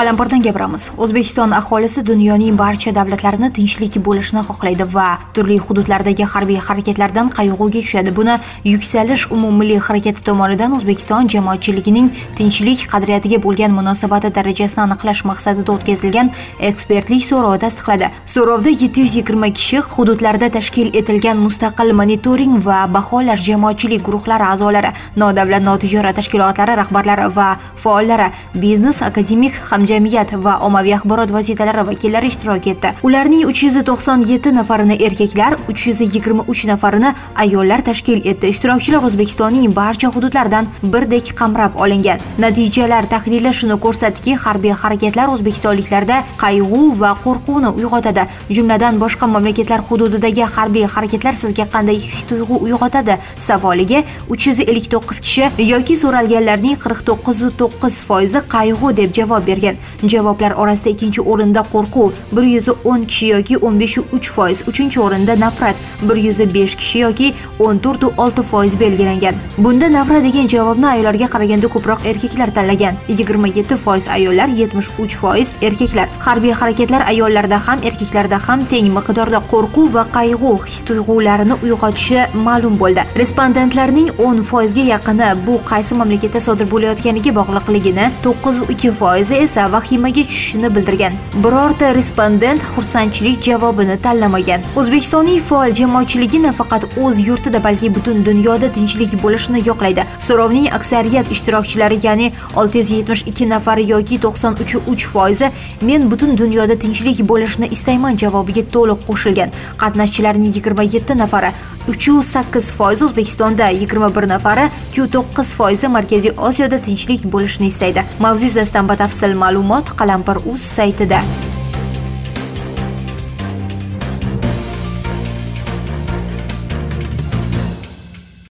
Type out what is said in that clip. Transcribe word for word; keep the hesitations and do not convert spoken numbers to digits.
Qalampirdan gapiramiz. O'zbekiston aholisi dunyoning barcha davlatlarini tinchlik bo'lishini xohlaydi va turli hududlardagi harbiy harakatlardan qayg'uga tushadi. Buni yuksalish umummilliy harakati tomonidan O'zbekiston jamoatchiligining tinchlik qadriyatiga bo'lgan munosabati darajasini aniqlash maqsadida o'tkazilgan ekspertlik so'rovi tasdiqladi. So'rovda yetti yuz yigirma kishi hududlarda tashkil etilgan mustaqil monitoring va baholash jamoatchilik guruhlari a'zolari, nodavlat notijorat tashkilotlari rahbarlari va faollari, biznes, akademik hamjamiyat va ommaviy axborot vositalari vakillari ishtirok etdi. Ularning uch yuz to'qson yetti nafarini erkaklar, uch yuz yigirma uch nafarini ayollar tashkil etdi. Ishtirokchilar O'zbekistonning barcha hududlaridan birdek qamrab olingan. Natijalar tahlili shuni ko'rsatdiki, harbiy harakatlar o'zbekistonliklarda qayg'u va qo'rquvni uyg'otadi. Jumladan, boshqa mamlakatlar hududidagi harbiy harakatlar sizga qanday his-tuyg'u uyg'otadi savoliga uch yuz ellik to'qqiz kishi yoki so'ralganlarning qirq to'qqiz nuqta to'qqiz foizi qayg'u deb javob bergan. Javoblar orasida ikkinchi o'rinda qo'rquv bir yuz o'n kishi yoki o'n besh nuqta uch foiz, uchinchi o'rinda nafrat bir yuz besh kishi yoki o'n to'rt nuqta olti foiz belgilangan. Bunda nafrat degan javobni ayollarga qaraganda ko'proq erkaklar tanlagan. yigirma yetti foiz ayollar, yetmish uch foiz erkaklar. Harbiy harakatlar ayollarda ham erkaklarda ham teng miqdorda qo'rquv va qayg'u his-tuyg'ularini uyg'otishi ma'lum bo'ldi. Respondentlarning o'n foizga yaqini bu qaysi mamlakatda sodir bo'layotganiga bog'liqligini, to'qqiz nuqta ikki foizi esa vahimaga tushishini bildirgan. Birorta respondent xursandchilik javobini tanlamagan. O'zbekistonning faol jamoatchiligi nafaqat o'z yurtida, balki butun dunyoda tinchlik bo'lishini yoqlaydi. So'rovning aksariyat ishtirokchilari, ya'ni olti yuz yetmish ikki nafari yoki to'qson uch nuqta uch foizi men butun dunyoda tinchlik bo'lishini istayman javobiga to'liq qo'shilgan. Qatnashchilarning yigirma yetti nafari, uch nuqta sakkiz foiz O'zbekistonda, yigirma bir nafari, ikki nuqta to'qqiz foiz Markaziy Osiyoda tinchlik bo'lishini istaydi. Mavzu yuzasidan batafsil ma'lumot Qalampir.uz saytida.